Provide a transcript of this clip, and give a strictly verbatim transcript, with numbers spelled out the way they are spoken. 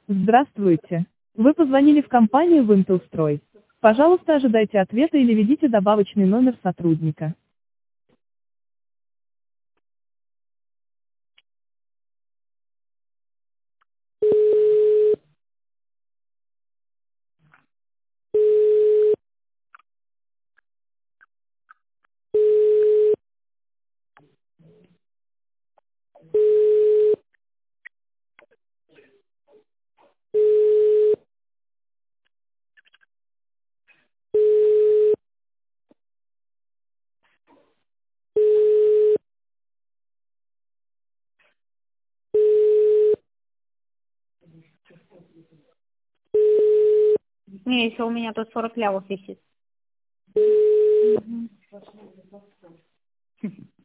Здравствуйте. Вы позвонили в компанию «Вымпелстрой». Пожалуйста, ожидайте ответа или введите добавочный номер сотрудника. Не, еще у меня тут сорок лявов висит.